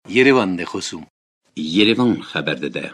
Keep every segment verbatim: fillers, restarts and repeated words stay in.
Yerevan de خصوم Yerevan خبر داده.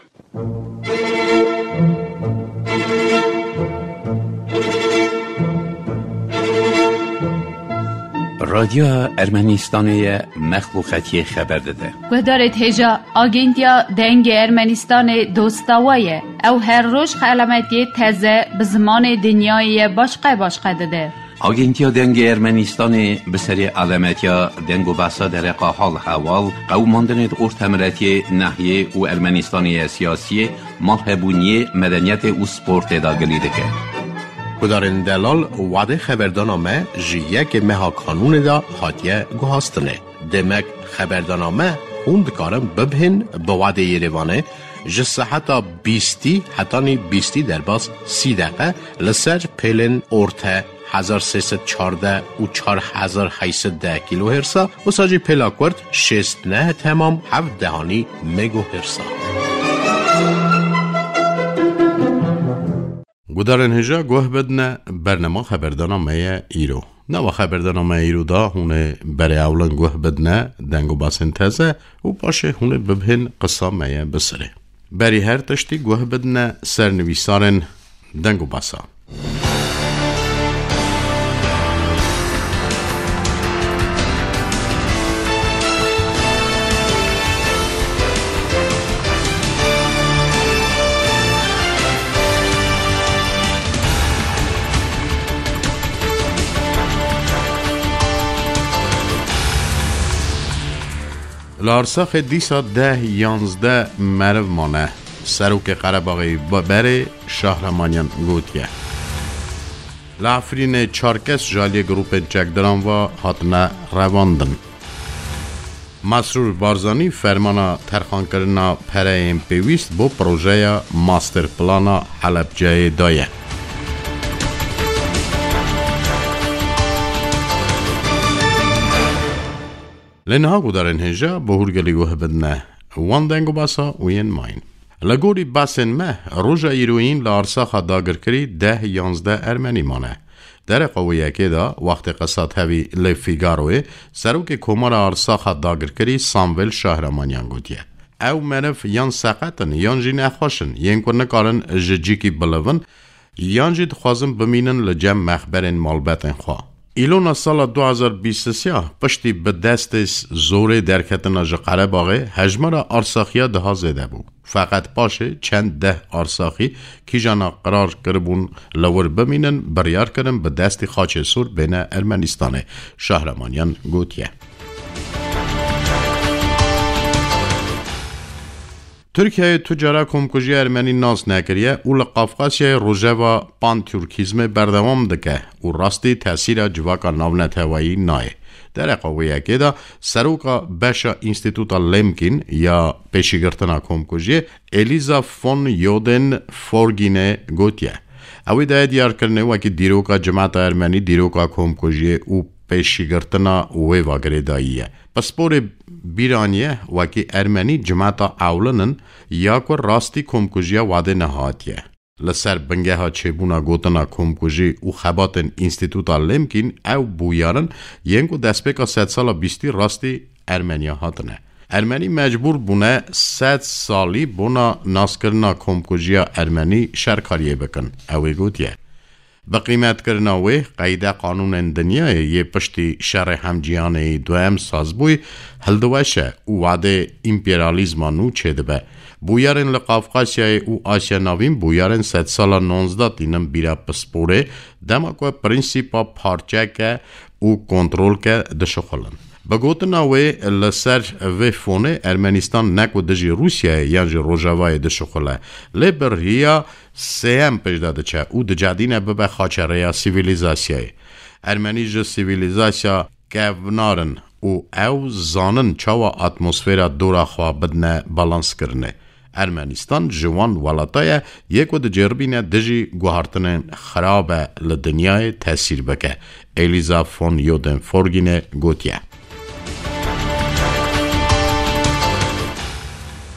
رادیو ارمنستان مخلوقاتی خبر داده. گذارت هجا آگنتیا دنگ ارمنستان دوستاویه او هر روز علامتی تازه به زمان دنیای باشقه باشقه داده. آگنتیا دنگ ارمنستان به سری علامتیا دنگ و بحثا در حال حوال قوماندن ارتمرتی ناحیه و ارمنستانی سیاسی مالهبونی مدنیت و سپورت داگلیده که کدارن دلال وعده خبردانامه جیه که مها کانون دا حاتیه گوهاستنه. دمک خبردانامه خوند کارم ببهن به وعده یریوانه جسه حتی بیستی حتی نی بیستی در باز سی دقیقه لسر پیلن ارته هزار سیصد چارده و چار هزار هیصد ده کیلو هرسا و ساجی پیلا کرد شست نه تمام هفت دهانی مگو هرسا. گودارن هجا گوه بدنه برنامه خبردانامه ایرو. نوا خبردانامه ایرو دا هونه بره اولان گوه بدنه دنگو باسن تازه و باشه هونه ببهن قصامه بسره. بری هر تشتی گوه بدنه سرنویسارن دنگو باسا. لارساخ دیسا ده یانزده مرو مانه سروک قرباغی بره شهرمانیان گوتیه لعفرین چارکس جالی گروپ چکدران و حتنا رواندن مسرور بارزانی فرمانا ترخان کرنا پره پیویست بو پروژه ماستر پلانا حلب جای دایه لنها گودارن هجا بهورگلی گوه بدنه وان دنگو باسا وین ماین لگوری باسن مه روژا ایروین لارساخا داگر کری ده یانزده ارمنی مانه در قویه که دا وقت قصاد هوی لفیگاروی سروک کمار آرساخا داگر کری سامویل شهرمانیان گوتیه او منف یان ساقتن یان جی نخوشن ین که نکارن ججیکی بلون یان جی دخوازن بمینن لجم مخبرن مالبتن خواه ایلونا سال دو هزار و بیست و سه پشتی به دست زوره درکتنا جقره باغه هجمار آرساخیا ده ها زده بود. فقط باشه چند ده آرساخی کی جانا قرار کربون لور بمینن بریار کرن به دست خاچ سور بین ارمنستان شهرمانیان گوتیه. ترکیه تجاره کمکوژی ارمنی ناز نکریه او لقافقاسیه روژه و پان ترکیزم بردوام دکه او راستی تاثیر جواکا ناونت هوایی نای. در قویه که دا سروکا بشا انستیتوتا لمکین یا پیشیگرتنا کمکوژی الیزا فون یودن فورگینه گوتیه. اوی دا دیار کرنه وکی دیروکا جماعت ارمنی دیروکا کمکوژی او پیشیگرتنا وی واگره داییه. پسپور بیرانیه وکی ارمنی جماعتا اولنن یا که راستی کمکوژیا واده نهاتیه. لسر بنگه ها چبونا گوتنا کمکوژی او خباتن انستیتوتا لمکین او بویارن ینگو دستپیکا ست سالا بیستی راستی ارمنیا هاتنه. ارمنی مجبور بونه ست سالی بونا ناسکرنا کمکوژیا ارمنی شرکاریه بکن. اوی گوتیه. با قیمت کرناوی قیده قانون دنیای یه پشتی شر همجیانه دوام سازبوی هلدوشه او وعده امپریالیزمانو چه به بویارن لقافقاسیای او آسیا نوین بویارن ست سالا نونزده تینم بیره پسپوره دماکو پرینسیپا پارچه که او کنترول که دشخلن. بگوتناوی لسر وی فونه ارمنستان نکو دجی روسیه یعنی روژاوای دشخله لیبر هیا سیم پجداده چه او دجادینه ببه خاچره یا سیویلیزاسیای ارمنی جو سیویلیزاسیا گونارن او او زانن چاوا اتمسفیرا دورا خواه بدنه بالانس کرنه ارمنستان جوان ولاتای یکو د جربینه دجی گوهارتن خرابه لدنیای تاثیر بکه الیزا فون یودن فورگینه گوتیه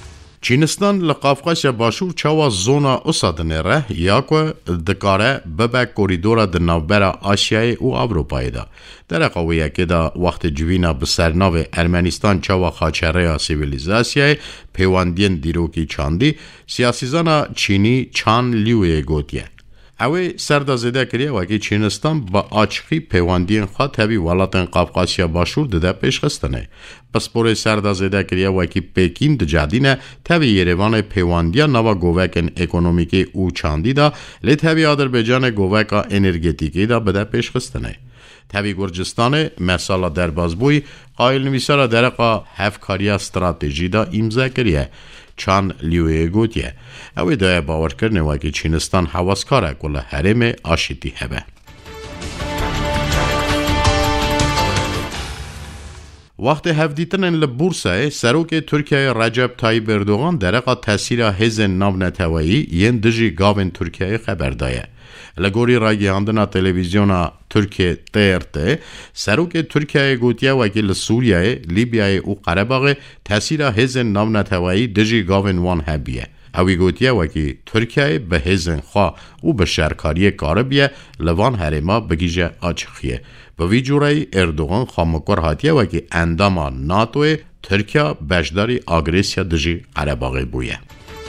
چینستان لقافقاش باشور چاوا زونا اصادنره یاکو دکاره ببه کوریدورا دنابرا آسیای و اروپای دا. در قویه که دا وقت جوینا بسرناو ارمنستان چاوا خاچره سیویلیزاسیای پیواندین دیروکی چاندی سیاسیزانا چینی چان لیوی گوتیه. اوی سردازده کریه وکی چینستان با آچخی پیواندین خواه تبی ولاتن قافقاسیا باشور دده پیش خستنه. پس پور سردازده کریه وکی پیکین دجادینه تبی یروان پیواندیا نوا گووکن اکونومیکی او چاندی دا لی تبی آدربیجان گووکا انرگتیکی دا بده پیش خستنه. تبی گرجستان مثلا در بازبوی قایل نویسارا درقا هفکاریا استراتیجی دا امضا کریه. چان لیوی گوتیه. اوی دای باور کرنه وکی چینستان حواسکاره کل حرم آشیتی هبه. وقت هفدیتن لبورسه سروک ترکیه رجب طایب اردوغان درقا تاثیر هزن ناونتوایی ین دجی گاون ترکیه خبر دایه. لگوری راگیاندنا تلویزیونا ترکیه تیرته سروک ترکیه گوتیه وکیل سوریه لیبیای و قرباغ تاثیر هزن ناونتوایی دجی گاون وان هبیه. اوی گوتیه وکی ترکیه به هزن خواه و به شرکاری کاربیه لوان حرما بگیجه آچخیه. به وی جوری اردوغان خامکور هاتیه وکی انداما ناتوی ترکیه بشداری آگریسیا دجی قرباغی بویه.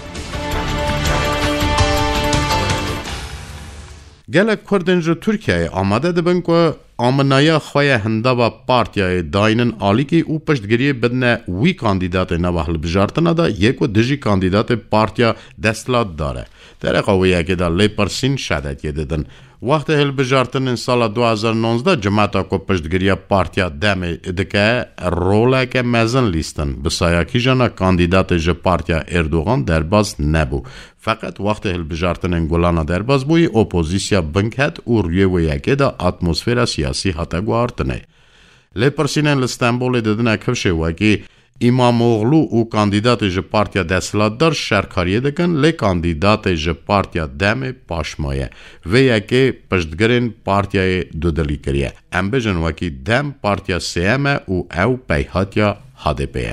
گلک کردن جو ترکیه آماده دبن که آمنایا خواه هنده و پارتیای داینن آلی که او پشتگیری بدنه وی کاندیدات نواحل بجارتنا دا یک و دجی کاندیدات پارتیا دستلات داره. در قویه که دا لیپرسین شدت یه ددن. وقت هل بجارتن سال دو هزار و نوزده جماعتا کو پشتگیری پارتیا دم دکه روله که مزن لیستن. بسایاکی جانا کاندیدات جو پارتیا اردوغان درباز نبو. فقط وقت هل بجارتن گولانا درباز بوی اپوزیسیا بنکت و روی و یکی دا اتمسفیر سیاسی حتا گوارتنه. لیپرسینن لستنبول ددن کفشه وکی امام اوغلو او کاندیدات جو پارتیا دستلات در شرکاریه دکن لی کاندیدات جو پارتیا دم پاشمایه و یکی پشتگرین پارتیای دودلی کریه. ام بجن وکی دم پارتیا سیمه او او پیهاتیا هاده پیه.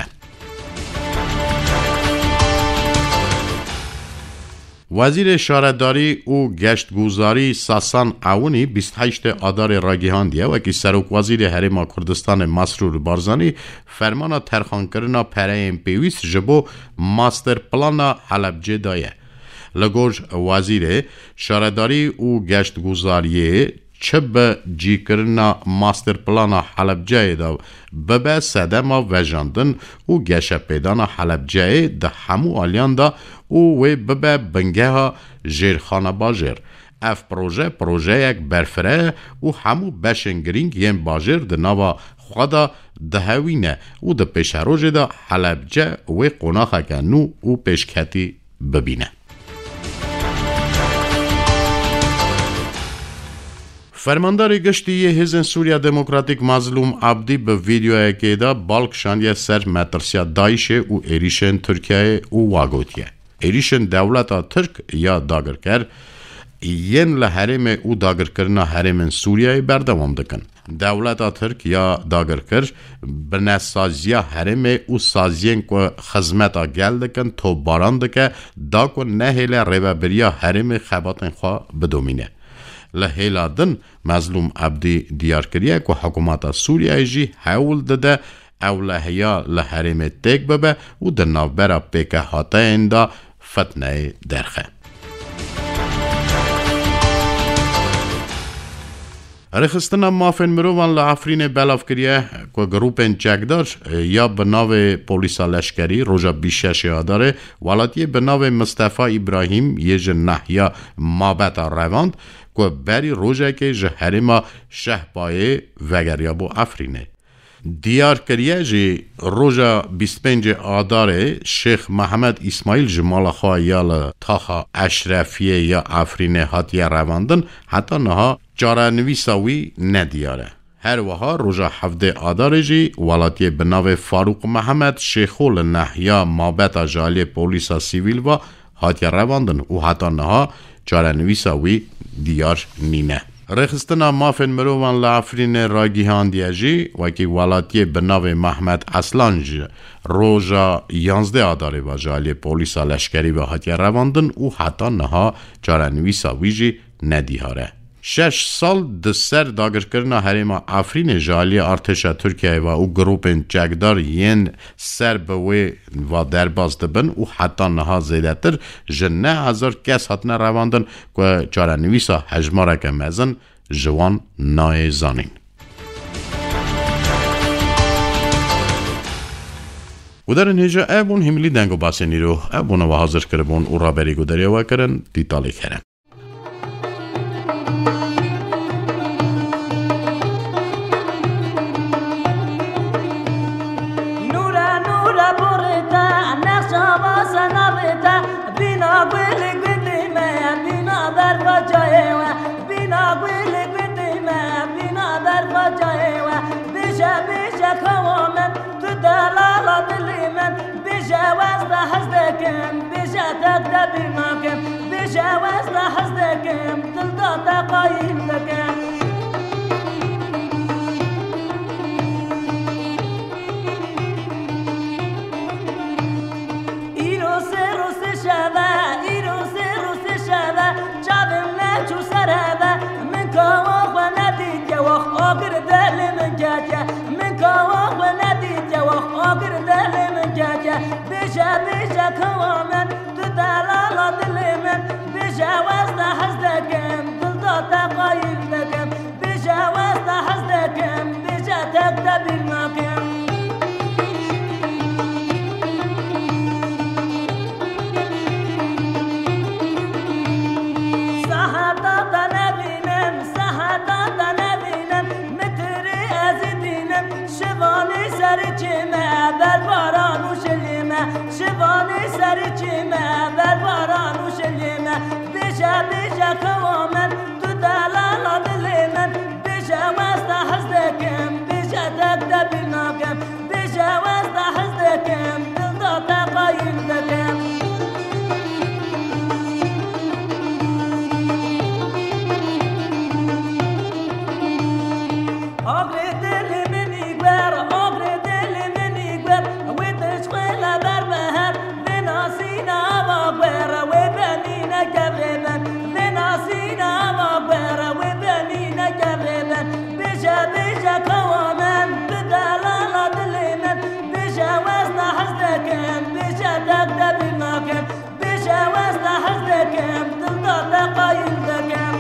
وزیر شهرداری او گشتگذاری ساسان عونی بیست و هشت آذر راگیهاندیه و که سروک وزیر حرم کردستان مسرور بارزانی فرمان ترخان کردن پرین پیوست جبو ماستر پلان حلبجه دایه. لگوش وزیر شهرداری او گشتگذاری چه به جی کرنا ماستر پلان حلبجه دا ببه سدما وجاندن او گشه پیدان حلبجه دا همو آلیان دا او وی ببه بنگه ها جیرخانه باجر. اف پروژه پروژه یک برفره او همو بشنگرینگ یم باجر دا نوا خوادا دهوینه او دا پیشروج دا حلبجه وی قناخه که نو او پیشکتی ببینه. فرماندار گشتی هزن سوریا دموکراتیک مظلوم عبدی به ویدیو که دا بالکشان یه سر مترسیا دایشه و ایریشن ترکیه و واگوتیه. ایریشن دولتا ترک یا داگرکر ین لحرم او داگر کرنا حرم سوریای بردوام دکن. دولتا ترک یا داگرکر بنا سازیا حرم او سازین که خزمتا گل دکن تو باران دکه دا که نهیل ریبابریا حرم خباتن خواه بدومینه. لحیلا دن مظلوم عبدی دیار کریه که حکومت سوریه جی حول داده او لحیا لحرم تیک ببه و در نوبرا پیکه حاته ایندا فتنه درخه. رخستنا مافن مروان لعفرین بلاف کریه که گروپن چکدار یا بناو پولیسا لشکری روژا بیشش یاداره والاتی بناو مصطفی ابراهیم یه جنح یا مابتا رواند که بری روژه که جهرما شهبایه وگریا بو افرینه. دیار کریه جی روژا بیست و پنج آداره شیخ محمد اسماعیل جمال خواه یا تاخا اشرفیه یا افرینه هاتیه رواندن حتی نها جاره نویساوی ندیاره. هر وها روژا هفده آداره جی والاتی بناو فاروق محمد شیخول نحیا مابتا جالی پولیسا سیویل و هاتیه رواندن و حتی نها جاره نویساوی دیار نینه. رخستنا مافن مروان لعفرین راگیهان دیجی وکی والاتی بناو محمد اصلانج روژا یانزده آداره و جالی پولیسا لشکری و حتی رواندن او حتی نها جارنویسا ویجی ندیهاره. شش سال دسر داگر کرنا هریما افرین جالی ارتشا ترکیه و او گروپن جگدار ین سر بوی و درباز دبن او حتی نها زیده تر جنه هزار کس حتنا رواندن که جارنویسا حجماره که مزن جوان نای زانین. و در نهجا ابون هملی دنگو باسنی رو ابون و حاضر کربون او را بری گداری و کرن دیتالی کرن. بجاوز لحظتكم تلقى تقايم لكم إيرو سيرو سشابا إيرو سيرو سشابا جابم ناتشو سرابا من كواخ وناديت يوخ أقر دالي من جاجا من كواخ وناديت يوخ أقر دالي من جاجا بجا بجا كوامن تدالا دلمن بجاوز لحظتكم تلقى تقايم لكم بجاوز لحظتكم بجا تكتب المكان شوانی سر چیمه بر باران و شلیمه بیشه بیشه کوامن تو دلالا دلیمن بیشه وست حزدکم بیشه تکده بیناکم بیشه وست حزدکم دلدا تقایم دکم آگری دلی منی گویر آگری دلی منی گویر ویدش خیلی بر بهر بناسینا و گویر و بنینه گبربن بناسینا و گویر و بنینه گبربن بیشه بیشه کوامن بدلالا دلیمن بیشه وزن حزدکم بیشه تکده بیماکم بیشه وزن حزدکم دلدا تقایم دکم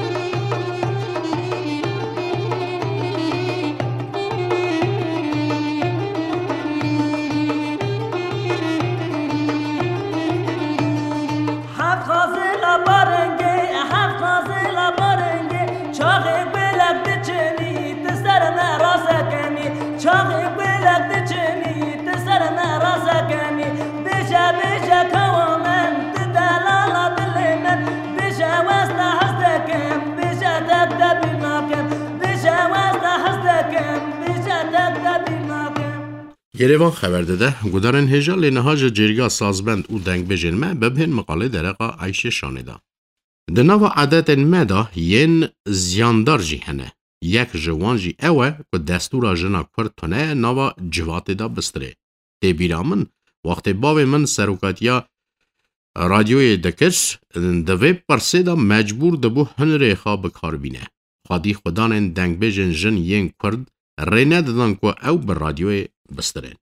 یریوان خبر داده گودارن هجا لنهاج جرگا سازبند او دنگ بجن ما ببهن مقاله درقا عیشه شانده. دناوا عادت مدا ین زیاندار جی هنه. یک جوان جی اوه که دستورا جنا کرد تنه ناوا جوات دا بستره. تی بیرامن وقت باو من سروکاتیا رادیوی دکرس دوی پرسه دا مجبور دبو هنره خواب کار بینه. خادی خدانن دنگ بجن جن ین کرد رینه دادن که او بر رادیوی بسترین.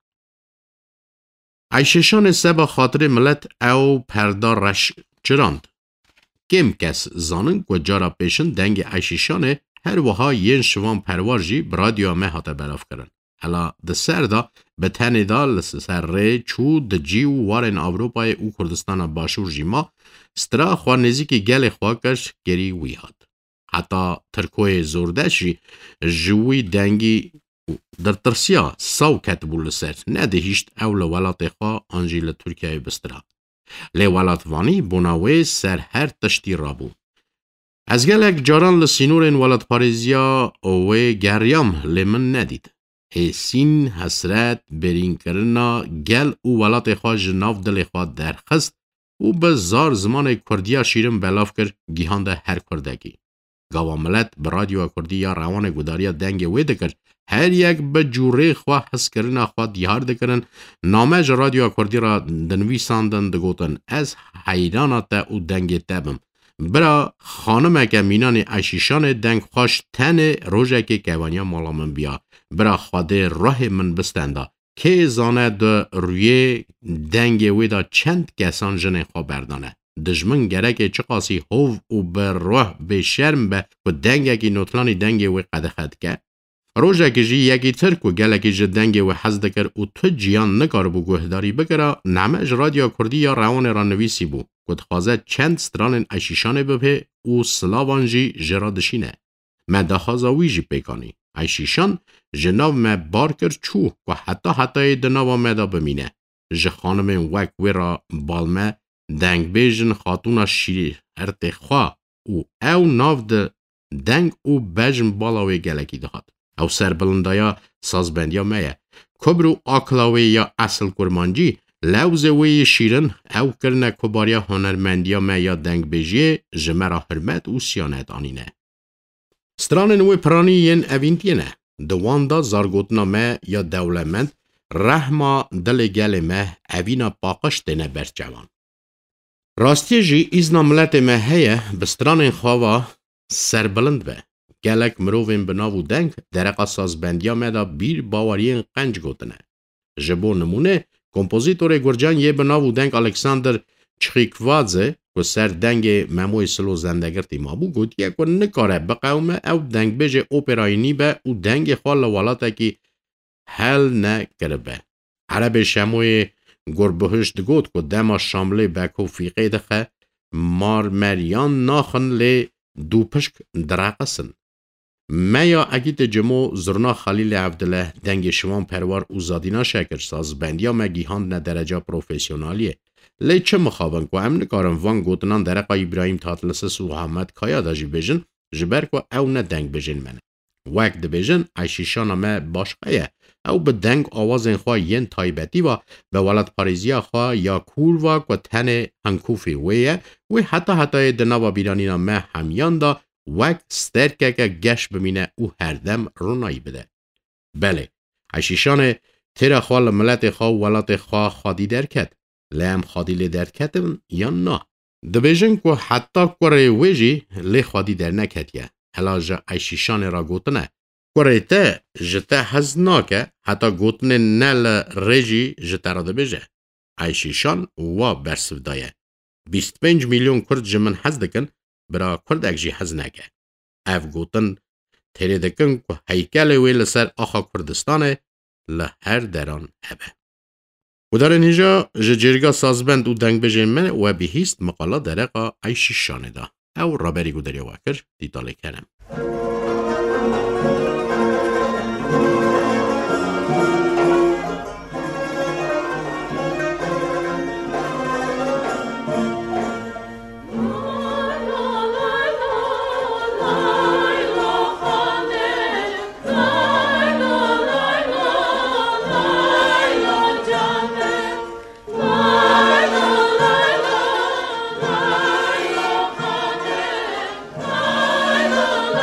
عیششان سبا خاطر ملت او پردار رش چراند. کم کس زانن که جارا پیشن دنگ عیششان هر وها ین شوان پروارجی برادیو مه هاته بلاف کرن. حالا ده سر دا به تنی دا لسر ری چو ده جیو وارن اوروپای او کردستان باشور جیما سترا خوانیزی که گل خواکش گری وی هاد. حتی ترکوی زوردشی جوی دنگی در ترسیا ساو کتبو لسر نده هیشت اول ولات خواه آنجی لترکیه بسترا. لی ولات وانی بوناوی سر هر تشتی رابو. از گلک جاران لسینورین ولات پاریزیا اوی گریام لیمن ندید. حسین حسرت برین کرنا گل او ولات خواه جناف دل خواه درخست او به زار زمان کردیا شیرم بلاف کر گیهان ده هر کردگی. گواملت به رادیو کردی یا روان گوداریا دنگ وی دکر هر یک به جوره خواه حس کرن خواه دیار دکرن نامج رادیو کردی را دنوی ساندن دگوتن از حیرانات او دنگ تبم برا خانم که مینان اشیشان دنگ خوش تن روژه که کوانیا مالا من بیا برا خواده راه من بستنده که زانه ده روی دنگ وی دا چند کسان جن خواه بردانه دجمن گره چه قاسی هوو و بر روح به شرم به و دنگه که نوتلانی دنگه و قده خد که روژه که جی یکی ترک و گله که جه دنگه و حز دکر و تو جیان نکار بو گوهداری بگره نمج رادیو کردی یا روان را نویسی بو کد خوازه چند ستران اشیشانه بپه و سلاوان جی جرادشینه مده خوازاوی جی پیکانی اشیشان جناب ما بار کر چو و حتی حتی دناوا مده بمینه جه خانم وک وی را بالمه دنگ بیجن خاتونا شیر ارت خواه او او ناو ده دنگ او بجن بالاوی گلکی دهات او سربلندایا سازبندیا مایه کبرو آکلاوی یا اصل کرمانجی لوزوی شیرن او کرنه کباریا هنرمندیا مایه دنگ بیجی جمرا حرمت او سیانت آنینه ستران نوی پرانی ین اوینتینه دوان دا زارگوتنا ما یا دولمند رحما دل گل ما اوینا پاقش دینه برچوان راستی جی ایزنا ملت ما هیه بستران خواوا سربلند به گلک مروفین بناو دنگ درقا سازبندیا مدا بیر باورین قنج گوتنه جبو نمونه کمپوزیتور گرجان یه بناو دنگ الکساندر چخیکوادزه که سر دنگ مموی سلو زندگرتی ما بو گوت یک و نکاره بقومه او دنگ بجه اوپراینی به او دنگ خوال والاتا کی حل نکره عرب شموی گربهشت گوت که دما شامله بکو فیقه دخه مار مریان ناخن لی دو پشک درقسن میا اگیت جمو زرنا خلیل عبدالله دنگ شوان پروار او زادینا شکر ساز بندیا مگیهان ندرجه پروفیسیونالیه لی چه مخابن که امن کارم وان گوتنان درقا ابراهیم تاطلسس و حمد کایا دا جی بیجن جبر که او نه دنگ بیجن منه وقت ده بیجن ایشیشان ما باشقه او به دنگ آوازن خواه ین تایبتی و به ولد پاریزیا خواه یا کور و که تن هنکوفی ویه و حتی حتی دنوا بیرانینا ما همیان دا وقت سترکه که گش بمینه او هر دم رونایی بده بله ایشیشان تیره خواه ملت خواه ولد خواه خادی درکت لیم خادی لی درکتم یا نه ده بیجن که حتی کره ویجی لی خادی در نکتیه هلا جا ایشیشان را گوتنه کره ته جته هز ناکه حتی گوتنه نل ریجی جته را ده بیجه ایشیشان و برسف دایه بیست پنج میلیون کرد جمن هز دکن برا کرد اکجی هز نکه اف گوتن تیره دکن که هیکل ویل سر آخا کردستانه لهر دران هبه و در اینجا جرگا سازبند و دنگ بجه من و بهیست مقاله درقا ایشیشانه دا او رابری گودری واکر دیتاله کنم La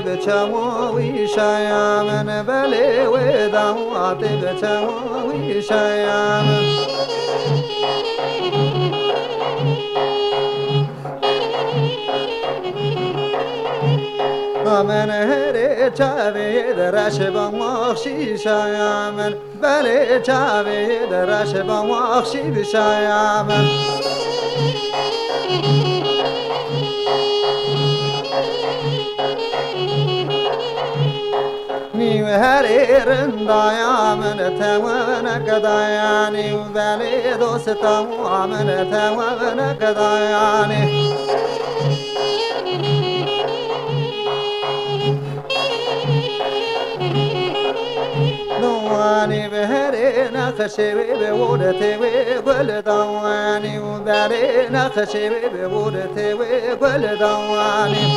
بچوی شایمن بله و دعوت بچوی شایمن من هر چاوی درش با مخشی شایمن بله چاوی درش با مخشی شایمن نیو هر رندایا من توان کدایانی بله دوستا من توان کدایانی دوانی به هر نقشه به ورته و گل دوانی و بله نقشه به ورته و گل دوانی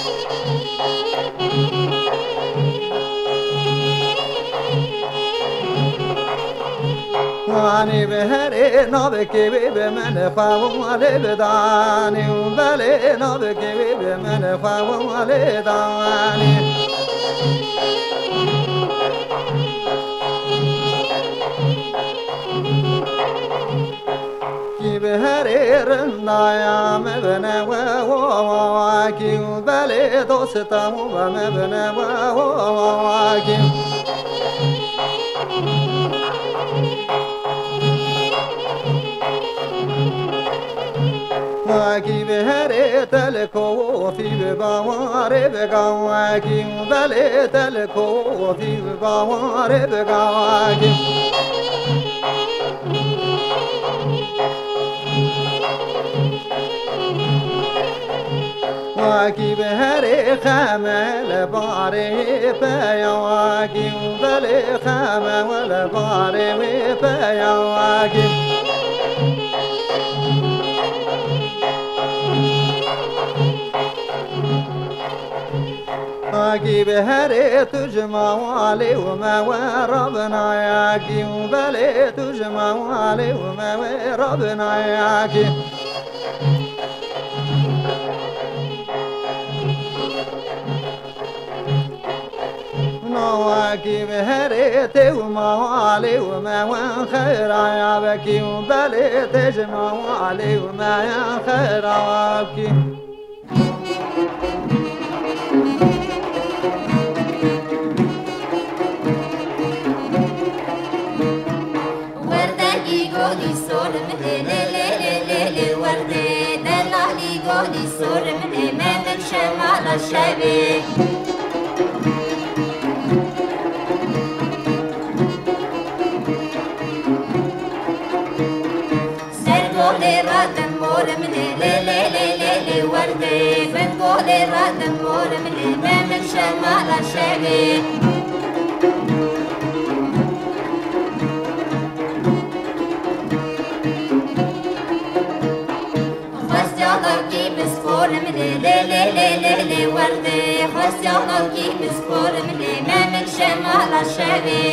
وانی به هر نابکی به من خواهی بدانی و بله نابکی به من خواهی دانی کی به هر رندایم بنه و و کی و بله دوستم و بنه و و کی واقعی به هر تلکو فی به باور بگم واقعی بله تلکو فی به باور بگم واقعی واقعی به هر خمل باره پیا واقعی بله خمل باره پیا واقعی واقعی به هر تجمعالی و ما ربنا یاکی و بله تجمعالی و ما ربنا یاکی واقعی به هر تجمعالی و ما خیر یابکی و بله تجمعالی و ما خیر یابکی گلی سرم لی لی لی لی لی ورده دلالی گلی سرم لی من شمال شبی سر گلی رادم مورم لی لی لی لی لی لی ورده من گلی رادم مورم لی من شمال شبی لی لی لی لی لی ورده خواست یاقا کی بسپورم لی من شمال شبی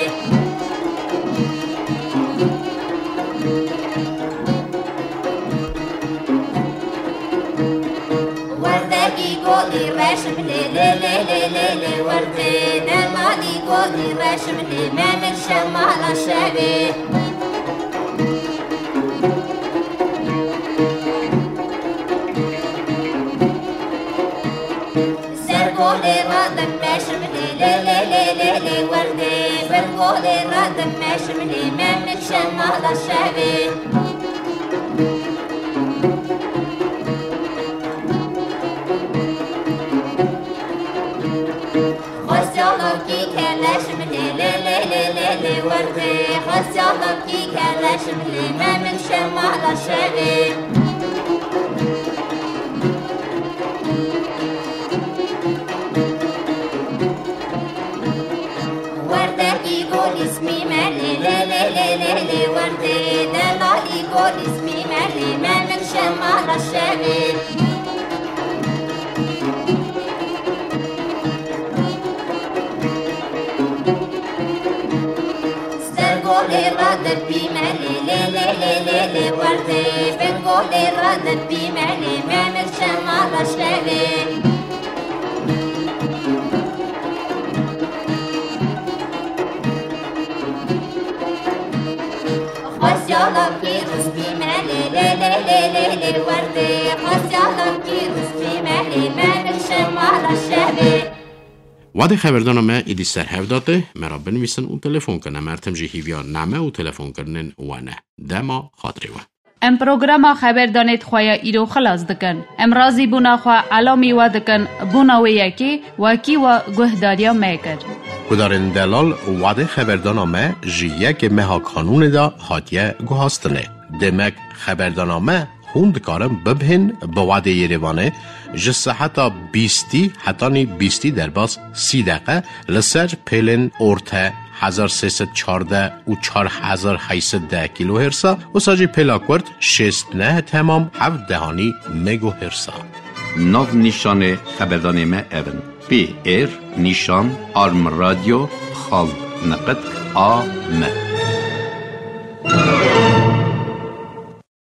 ورده کی گلی رشم لی لی لی لی لی لی ورده دلالی گلی رشم لی من شمال شبی گلی رادم مشم لی لی لی لی لی لی ورده بر گلی رادم مشم لی من شمال شبی خواست یاقا کی کلشم لی لی لی لی لی لی ورده خواست یاقا کی کلشم لی من شمال شبی اسمي مالي لا لا لا لا لا وردي دلالي قول اسمي مالي ما من شمال الشبي ستر قولي ردت بي مالي لا لا لا لا لا وردي بن قولي ردت بي مالي ما من شمال الشبي خاص يالم كي رسبي مالي لي لي لي لي لي وردي خاص يالم كي رسبي مالي ما نشمال الشهبي وادي خبردان ما ایدی سر هفداده مرا بنویسن و تلفن کنه مرتم جی هیویا نامه و تلفن کنن وانه دما خاطری و ام پروگرام خبردانت خواه ایرو خلاص دکن ام رازی بونا خواه علامی و دکن بونا و یکی وکی و گهداریا میکر کدارن دلال وادي خبردانامه جیه که مها کانون دا هاتیه گوهاستنه دمک خبردانامه خوند کارم ببهن با وادي یریوانه جسه حتی بیستی حتی نی بیستی در باز سی دقیقه لسر پیلن ارته هزار سیصد چارده و چار هزار هیصد ده کیلو هرسا و ساجی پیلاکورد شست نه تمام هفت دهانی مگو هرسا ناو نیشان خبردان ما اون پی ایر نیشان آرم رادیو خال نقد آ م